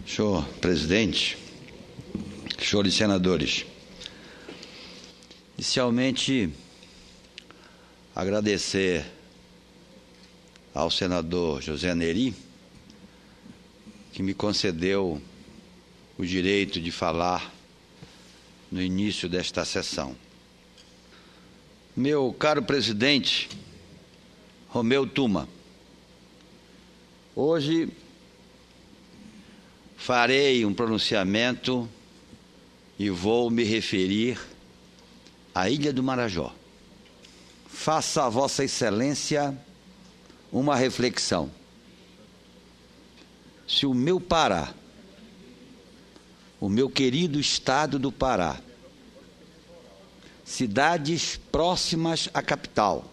Senhor presidente, senhores senadores, inicialmente agradecer ao senador José Neri, que me concedeu o direito de falar no início desta sessão. Meu caro presidente Romeu Tuma, hoje farei um pronunciamento e vou me referir à Ilha do Marajó. Faça a Vossa Excelência uma reflexão. Se o meu Pará, o meu querido estado do Pará, cidades próximas à capital,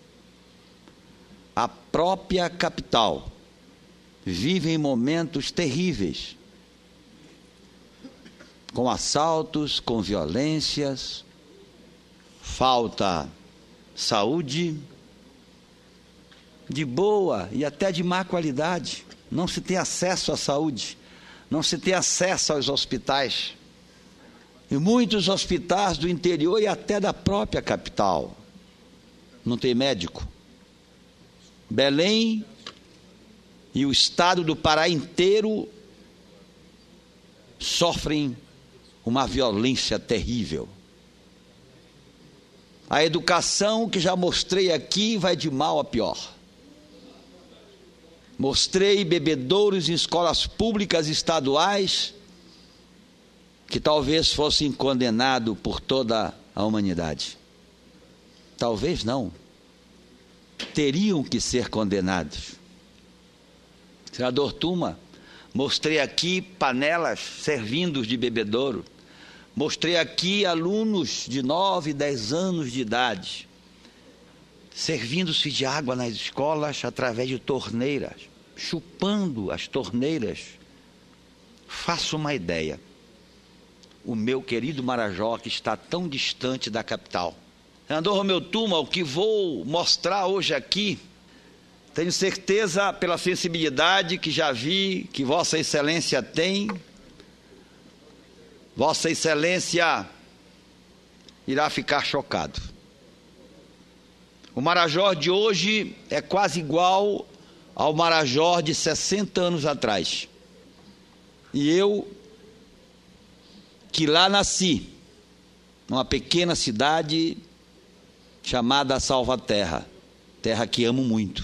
a própria capital, vivem momentos terríveis, com assaltos, com violências, falta saúde, de boa e até de má qualidade, não se tem acesso à saúde, não se tem acesso aos hospitais, e muitos hospitais do interior e até da própria capital, não tem médico. Belém e o estado do Pará inteiro sofrem uma violência terrível. A educação, que já mostrei aqui, vai de mal a pior. Mostrei bebedouros em escolas públicas estaduais que talvez fossem condenados por toda a humanidade. Talvez não. Teriam que ser condenados. Senador Tuma, mostrei aqui panelas servindo de bebedouro. Mostrei aqui alunos de 9, 10 anos de idade servindo-se de água nas escolas através de torneiras, chupando as torneiras. Faça uma ideia. O meu querido Marajó, que está tão distante da capital. Senador Romeu Tuma, o que vou mostrar hoje aqui, tenho certeza, pela sensibilidade que já vi, que Vossa Excelência tem, Vossa Excelência irá ficar chocado. O Marajó de hoje é quase igual ao Marajó de 60 anos atrás. E eu, que lá nasci, numa pequena cidade chamada Salvaterra, terra que amo muito.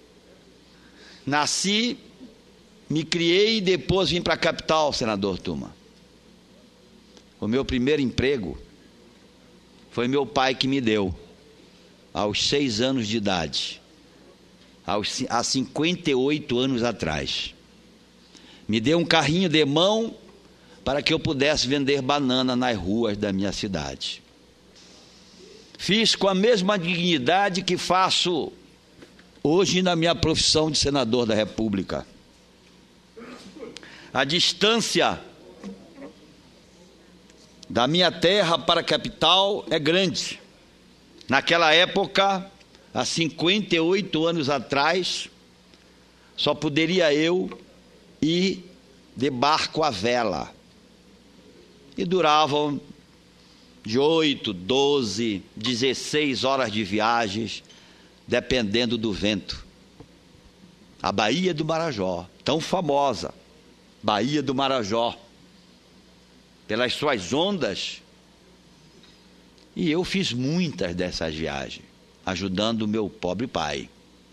Nasci, me criei e depois vim para a capital, senador Tuma. O meu primeiro emprego foi meu pai que me deu, aos 6 anos de idade, há 58 anos atrás. Me deu um carrinho de mão para que eu pudesse vender banana nas ruas da minha cidade. Fiz com a mesma dignidade que faço hoje na minha profissão de senador da República. A distância da minha terra para a capital é grande. Naquela época, há 58 anos atrás, só poderia eu ir de barco à vela. E duravam de 8, 12, 16 horas de viagens, dependendo do vento. A Baía do Marajó, tão famosa, Baía do Marajó, pelas suas ondas. E eu fiz muitas dessas viagens, ajudando o meu pobre pai.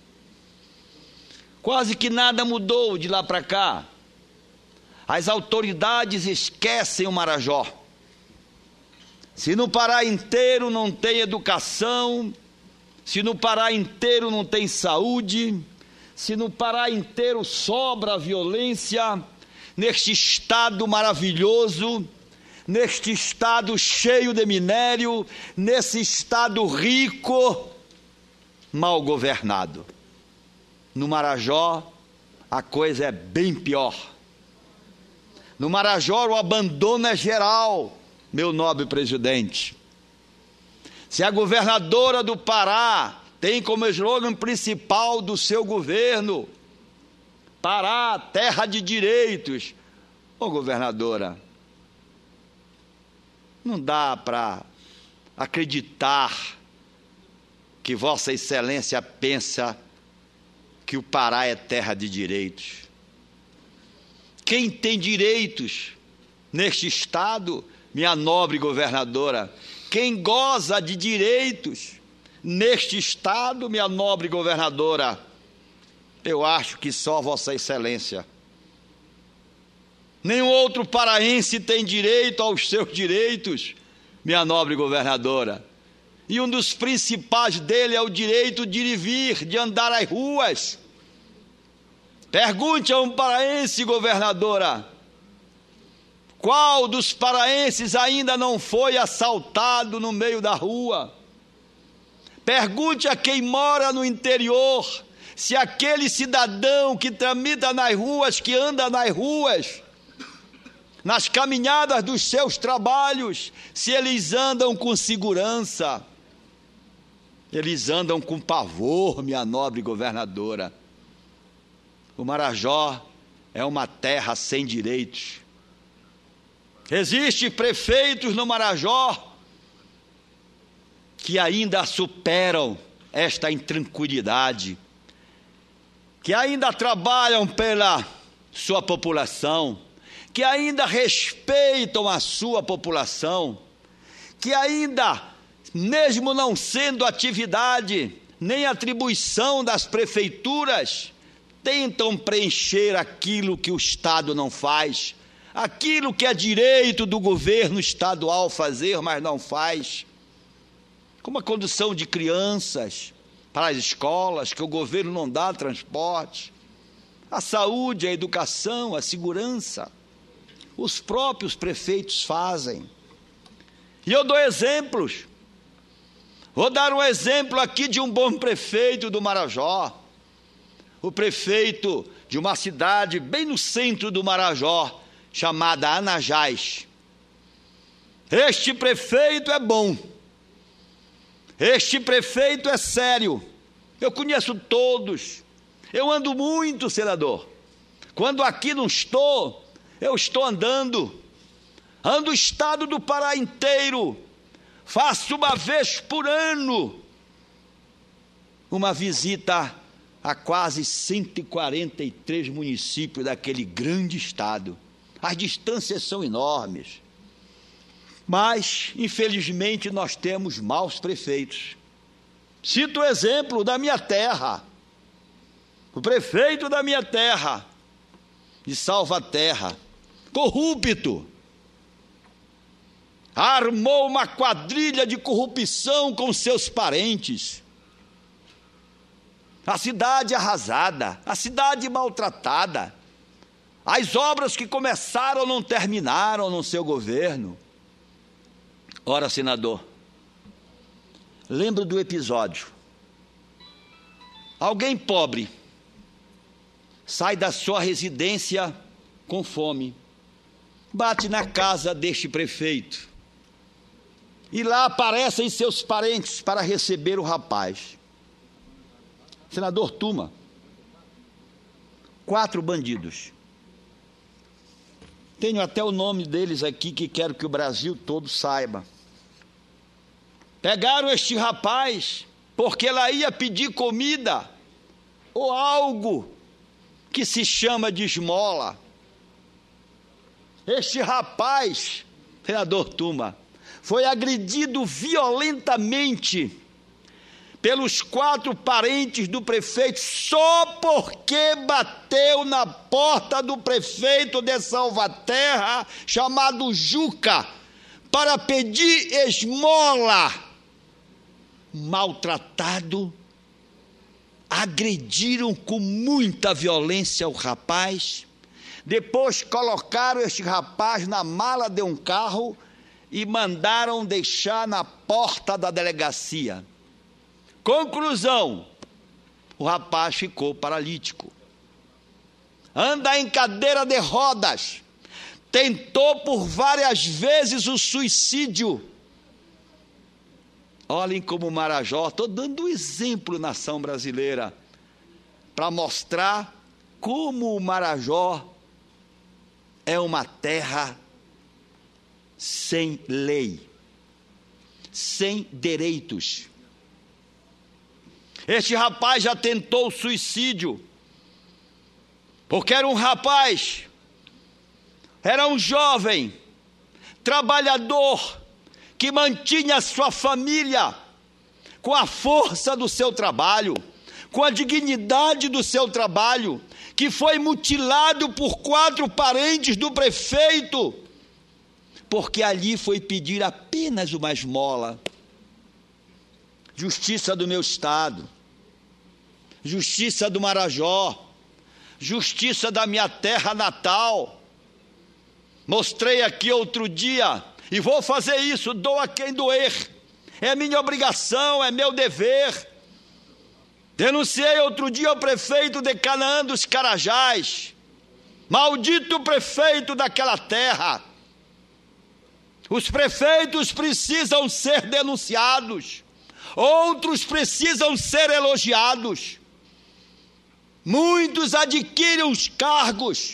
Quase que nada mudou de lá para cá. As autoridades esquecem o Marajó. Se no Pará inteiro não tem educação, se no Pará inteiro não tem saúde, se no Pará inteiro sobra violência, neste estado maravilhoso, neste estado cheio de minério, nesse estado rico, mal governado. No Marajó, a coisa é bem pior. No Marajó, o abandono é geral, meu nobre presidente. Se a governadora do Pará tem como slogan principal do seu governo: Pará, terra de direitos, Ô governadora, não dá para acreditar que Vossa Excelência pensa que o Pará é terra de direitos. Quem tem direitos neste estado, minha nobre governadora, quem goza de direitos neste estado, minha nobre governadora, eu acho que só Vossa Excelência. Nenhum outro paraense tem direito aos seus direitos, minha nobre governadora. E um dos principais dele é o direito de ir e vir, de andar às ruas. Pergunte a um paraense, governadora, qual dos paraenses ainda não foi assaltado no meio da rua? Pergunte a quem mora no interior, se aquele cidadão que tramita nas ruas, que anda nas ruas, nas caminhadas dos seus trabalhos, se eles andam com segurança. Eles andam com pavor, minha nobre governadora. O Marajó é uma terra sem direitos. Existem prefeitos no Marajó que ainda superam esta intranquilidade, que ainda trabalham pela sua população, que ainda respeitam a sua população, que ainda, mesmo não sendo atividade nem atribuição das prefeituras, tentam preencher aquilo que o Estado não faz, aquilo que é direito do governo estadual fazer, mas não faz, como a condução de crianças para as escolas, que o governo não dá transporte, a saúde, a educação, a segurança, os próprios prefeitos fazem. E eu dou exemplos. Vou dar um exemplo aqui de um bom prefeito do Marajó, o prefeito de uma cidade bem no centro do Marajó, chamada Anajás. Este prefeito é bom, este prefeito é sério, eu conheço todos, eu ando muito, senador, quando aqui não estou, eu estou ando o estado do Pará inteiro, faço uma vez por ano uma visita a quase 143 municípios daquele grande estado. As distâncias são enormes, mas infelizmente nós temos maus prefeitos. Cito o exemplo da minha terra, o prefeito da minha terra, de Salvaterra, corrupto, armou uma quadrilha de corrupção com seus parentes, a cidade arrasada, a cidade maltratada, as obras que começaram não terminaram no seu governo. Ora, senador, lembro do episódio. Alguém pobre sai da sua residência com fome, bate na casa deste prefeito, e lá aparecem seus parentes para receber o rapaz. Senador Tuma, 4 bandidos. Tenho até o nome deles aqui, que quero que o Brasil todo saiba. Pegaram este rapaz porque ela ia pedir comida ou algo que se chama de esmola. Este rapaz, senador Tuma, foi agredido violentamente pelos 4 parentes do prefeito, só porque bateu na porta do prefeito de Salvaterra, chamado Juca, para pedir esmola. Maltratado, agrediram com muita violência o rapaz, depois colocaram este rapaz na mala de um carro e mandaram deixar na porta da delegacia. Conclusão, o rapaz ficou paralítico, anda em cadeira de rodas, tentou por várias vezes o suicídio. Olhem como o Marajó, estou dando um exemplo, nação brasileira, para mostrar como o Marajó é uma terra sem lei, sem direitos. Este rapaz já tentou suicídio, porque era um rapaz, era um jovem, trabalhador, que mantinha sua família com a força do seu trabalho, com a dignidade do seu trabalho, que foi mutilado por 4 parentes do prefeito, porque ali foi pedir apenas uma esmola. Justiça do meu estado, justiça do Marajó, justiça da minha terra natal. Mostrei aqui outro dia, e vou fazer isso, doa quem doer, é minha obrigação, é meu dever. Denunciei outro dia o prefeito de Canaã dos Carajás, maldito prefeito daquela terra. Os prefeitos precisam ser denunciados, outros precisam ser elogiados. Muitos adquirem os cargos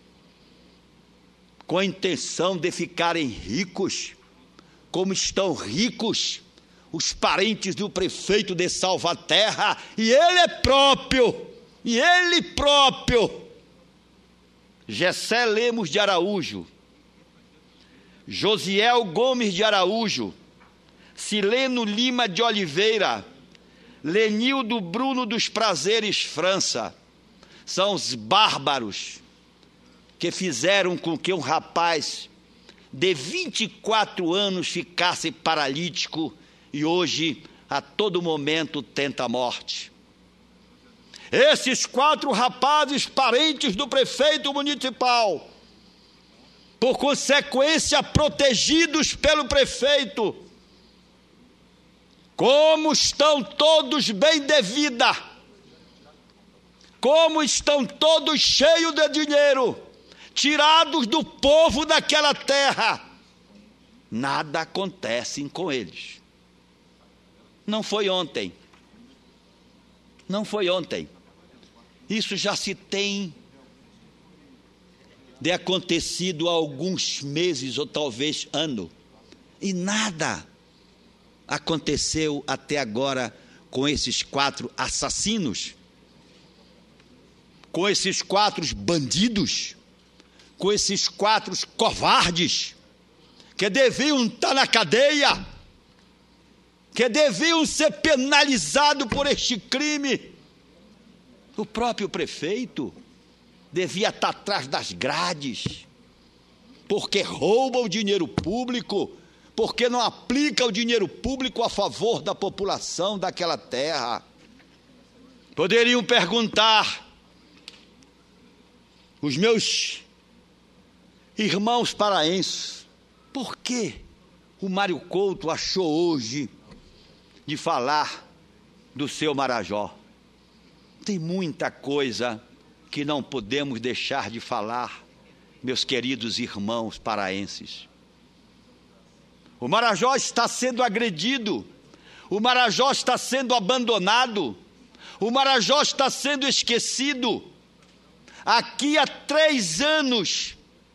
com a intenção de ficarem ricos, como estão ricos os parentes do prefeito de Salvaterra, e ele próprio, Gessé Lemos de Araújo, Josiel Gomes de Araújo, Sileno Lima de Oliveira, Lenildo Bruno dos Prazeres França, são os bárbaros que fizeram com que um rapaz de 24 anos ficasse paralítico e hoje, a todo momento, tenta a morte. Esses 4 rapazes, parentes do prefeito municipal, por consequência, protegidos pelo prefeito, como estão todos bem de vida, como estão todos cheios de dinheiro, tirados do povo daquela terra, nada acontece com eles. Não foi ontem, isso já se tem de acontecido há alguns meses ou talvez ano, e nada aconteceu até agora com esses 4 assassinos, com esses 4 bandidos, com esses 4 covardes, que deviam estar na cadeia, que deviam ser penalizados por este crime. O próprio prefeito devia estar atrás das grades, porque rouba o dinheiro público, porque não aplica o dinheiro público a favor da população daquela terra. Poderiam perguntar, os meus irmãos paraenses, por que o Mário Couto achou hoje de falar do seu Marajó? Tem muita coisa que não podemos deixar de falar, meus queridos irmãos paraenses. O Marajó está sendo agredido, o Marajó está sendo abandonado, o Marajó está sendo esquecido. Aqui há 3 anos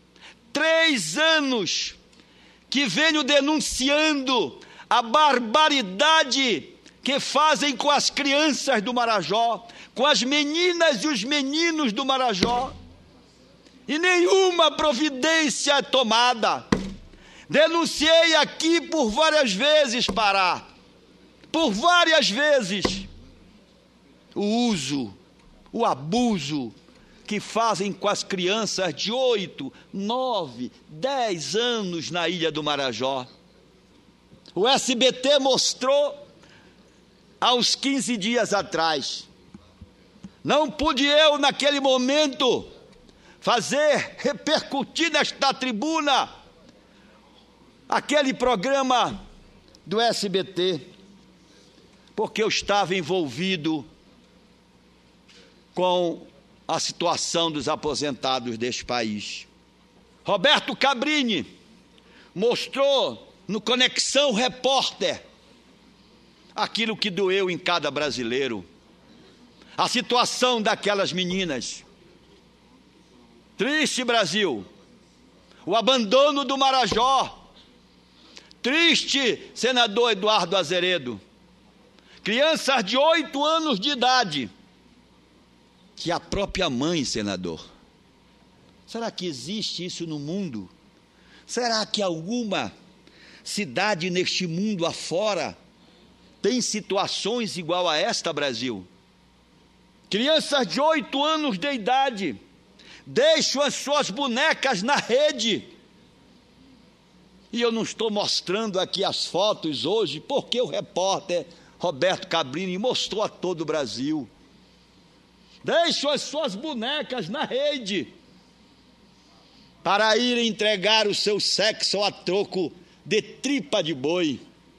que venho denunciando a barbaridade que fazem com as crianças do Marajó, com as meninas e os meninos do Marajó, e nenhuma providência é tomada. Denunciei aqui por várias vezes, Pará, por várias vezes, o uso, o abuso que fazem com as crianças de 8, 9, 10 anos na ilha do Marajó. O SBT mostrou há uns 15 dias atrás. Não pude eu, naquele momento, repercutir nesta tribuna aquele programa do SBT, porque eu estava envolvido com a situação dos aposentados deste país. Roberto Cabrini mostrou no Conexão Repórter aquilo que doeu em cada brasileiro, a situação daquelas meninas. Triste, Brasil, o abandono do Marajó. Triste, senador Eduardo Azeredo. Crianças de 8 anos de idade, que a própria mãe, senador. Será que existe isso no mundo? Será que alguma cidade neste mundo afora tem situações igual a esta, Brasil? Crianças de 8 anos de idade deixam as suas bonecas na rede. E eu não estou mostrando aqui as fotos hoje, porque o repórter Roberto Cabrini mostrou a todo o Brasil. Deixam as suas bonecas na rede para ir entregar o seu sexo a troco de tripa de boi.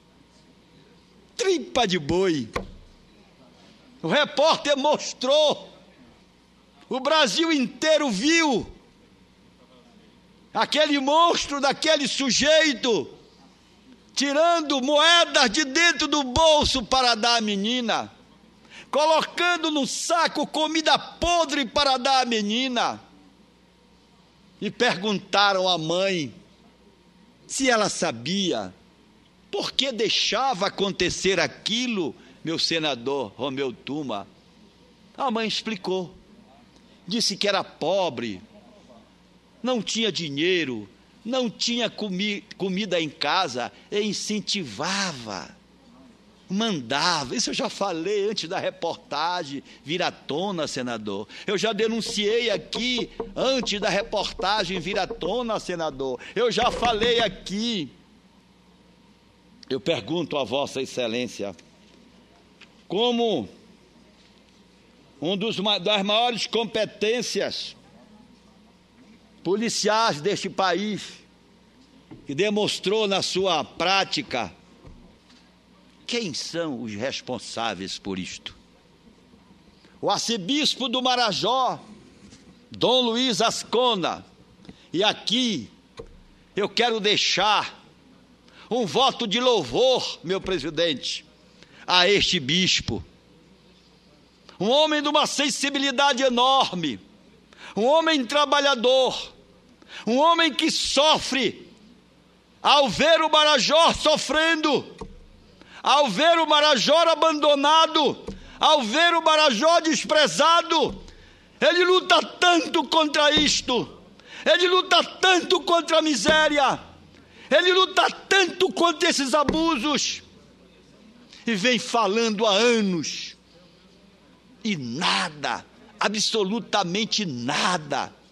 Tripa de boi. O repórter mostrou, o Brasil inteiro viu aquele monstro daquele sujeito tirando moedas de dentro do bolso para dar à menina, colocando no saco comida podre para dar à menina. E perguntaram à mãe se ela sabia por que deixava acontecer aquilo, meu senador Romeu Tuma. A mãe explicou, disse que era pobre, não tinha dinheiro, não tinha comida em casa, e incentivava, mandava. Isso eu já falei antes da reportagem vir à tona, senador. Eu já denunciei aqui antes da reportagem vir à tona, senador. Eu já falei aqui. Eu pergunto a Vossa Excelência, como das maiores competências policiais deste país, que demonstrou na sua prática, quem são os responsáveis por isto? O arcebispo do Marajó, Dom Luiz Ascona. E aqui eu quero deixar um voto de louvor, meu presidente, a este bispo. Um homem de uma sensibilidade enorme, um homem trabalhador, um homem que sofre ao ver o Marajó sofrendo, ao ver o Marajó abandonado, ao ver o Marajó desprezado. Ele luta tanto contra isto, ele luta tanto contra a miséria, ele luta tanto contra esses abusos, e vem falando há anos, e nada, absolutamente nada,